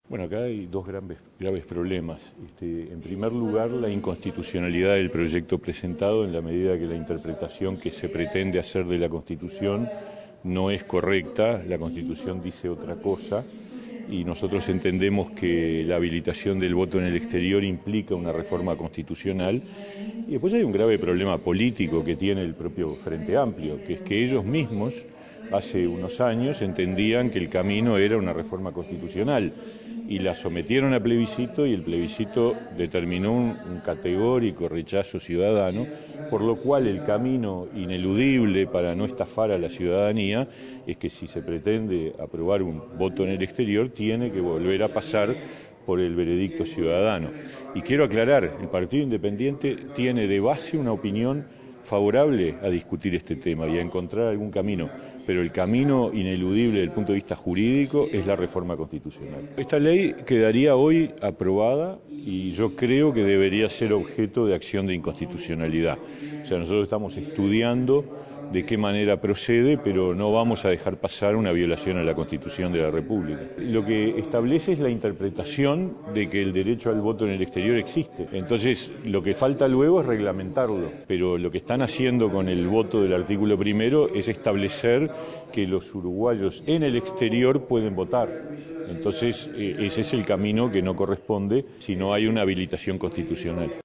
Bueno, acá hay dos graves problemas. En primer lugar, la inconstitucionalidad del proyecto presentado en la medida que la interpretación que se pretende hacer de la Constitución no es correcta. La Constitución dice otra cosa y nosotros entendemos que la habilitación del voto en el exterior implica una reforma constitucional. Y después hay un grave problema político que tiene el propio Frente Amplio, que es que ellos mismos hace unos años entendían que el camino era una reforma constitucional y la sometieron a plebiscito y el plebiscito determinó un categórico rechazo ciudadano, por lo cual el camino ineludible para no estafar a la ciudadanía es que si se pretende aprobar un voto en el exterior tiene que volver a pasar por el veredicto ciudadano. Y quiero aclarar, el Partido Independiente tiene de base una opinión favorable a discutir este tema y a encontrar algún camino, pero el camino ineludible desde el punto de vista jurídico es la reforma constitucional. Esta ley quedaría hoy aprobada y yo creo que debería ser objeto de acción de inconstitucionalidad. O sea, nosotros estamos estudiando de qué manera procede, pero no vamos a dejar pasar una violación a la Constitución de la República. Lo que establece es la interpretación de que el derecho al voto en el exterior existe. Entonces, lo que falta luego es reglamentarlo, pero lo que están haciendo con el voto del artículo primero es establecer que los uruguayos en el exterior pueden votar. Entonces, ese es el camino que no corresponde si no hay una habilitación constitucional.